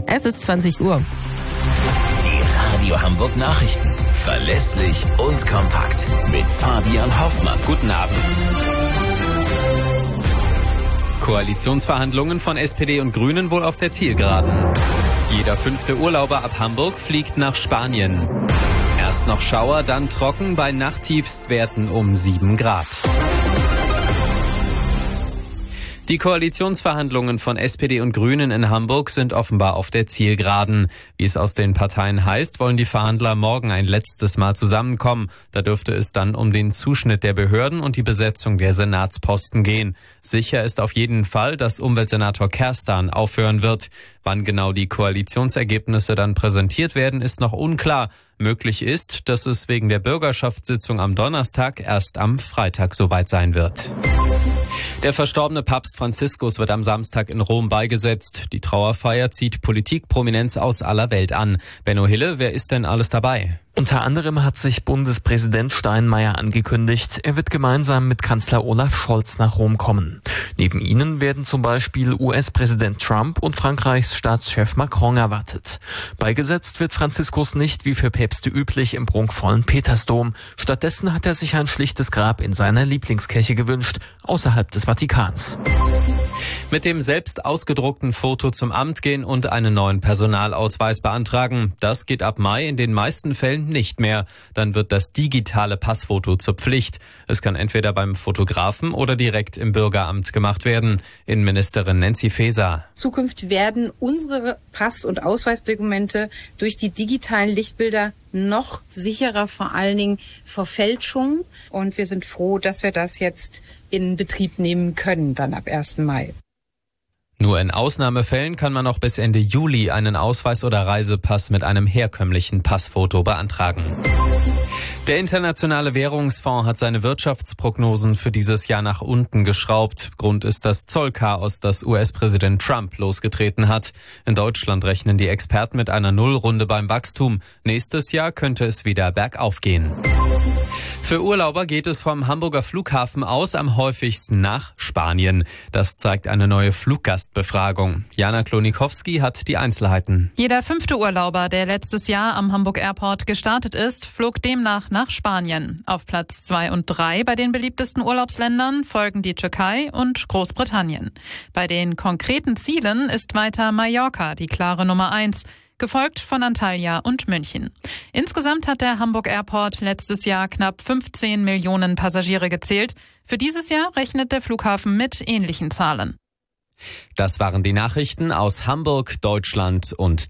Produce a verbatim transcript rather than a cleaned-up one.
Es ist zwanzig Uhr. Die Radio Hamburg Nachrichten. Verlässlich und kompakt. Mit Fabian Hoffmann. Guten Abend. Koalitionsverhandlungen von S P D und Grünen wohl auf der Zielgeraden. Jeder fünfte Urlauber ab Hamburg fliegt nach Spanien. Erst noch Schauer, dann trocken, bei Nachttiefstwerten um sieben Grad. Die Koalitionsverhandlungen von S P D und Grünen in Hamburg sind offenbar auf der Zielgeraden. Wie es aus den Parteien heißt, wollen die Verhandler morgen ein letztes Mal zusammenkommen. Da dürfte es dann um den Zuschnitt der Behörden und die Besetzung der Senatsposten gehen. Sicher ist auf jeden Fall, dass Umweltsenator Kerstan aufhören wird. Wann genau die Koalitionsergebnisse dann präsentiert werden, ist noch unklar. Möglich ist, dass es wegen der Bürgerschaftssitzung am Donnerstag erst am Freitag soweit sein wird. Der verstorbene Papst Franziskus wird am Samstag in Rom beigesetzt. Die Trauerfeier zieht Politikprominenz aus aller Welt an. Benno Hille, wer ist denn alles dabei? Unter anderem hat sich Bundespräsident Steinmeier angekündigt, er wird gemeinsam mit Kanzler Olaf Scholz nach Rom kommen. Neben ihnen werden zum Beispiel U S-Präsident Trump und Frankreichs Staatschef Macron erwartet. Beigesetzt wird Franziskus nicht wie für Päpste üblich im prunkvollen Petersdom. Stattdessen hat er sich ein schlichtes Grab in seiner Lieblingskirche gewünscht, außerhalb des Vatikans. Mit dem selbst ausgedruckten Foto zum Amt gehen und einen neuen Personalausweis beantragen. Das geht ab Mai in den meisten Fällen nicht mehr. Dann wird das digitale Passfoto zur Pflicht. Es kann entweder beim Fotografen oder direkt im Bürgeramt gemacht werden. Innenministerin Nancy Faeser. Zukünftig werden unsere Pass- und Ausweisdokumente durch die digitalen Lichtbilder noch sicherer, vor allen Dingen vor Fälschungen. Und wir sind froh, dass wir das jetzt in Betrieb nehmen können, dann ab ersten Mai. Nur in Ausnahmefällen kann man noch bis Ende Juli einen Ausweis oder Reisepass mit einem herkömmlichen Passfoto beantragen. Der Internationale Währungsfonds hat seine Wirtschaftsprognosen für dieses Jahr nach unten geschraubt. Grund ist das Zollchaos, das U S-Präsident Trump losgetreten hat. In Deutschland rechnen die Experten mit einer Nullrunde beim Wachstum. Nächstes Jahr könnte es wieder bergauf gehen. Für Urlauber geht es vom Hamburger Flughafen aus am häufigsten nach Spanien. Das zeigt eine neue Fluggastbefragung. Jana Klonikowski hat die Einzelheiten. Jeder fünfte Urlauber, der letztes Jahr am Hamburg Airport gestartet ist, flog demnach nach Spanien. Auf Platz zwei und drei bei den beliebtesten Urlaubsländern folgen die Türkei und Großbritannien. Bei den konkreten Zielen ist weiter Mallorca die klare Nummer eins. Gefolgt von Antalya und München. Insgesamt hat der Hamburg Airport letztes Jahr knapp fünfzehn Millionen Passagiere gezählt. Für dieses Jahr rechnet der Flughafen mit ähnlichen Zahlen. Das waren die Nachrichten aus Hamburg, Deutschland und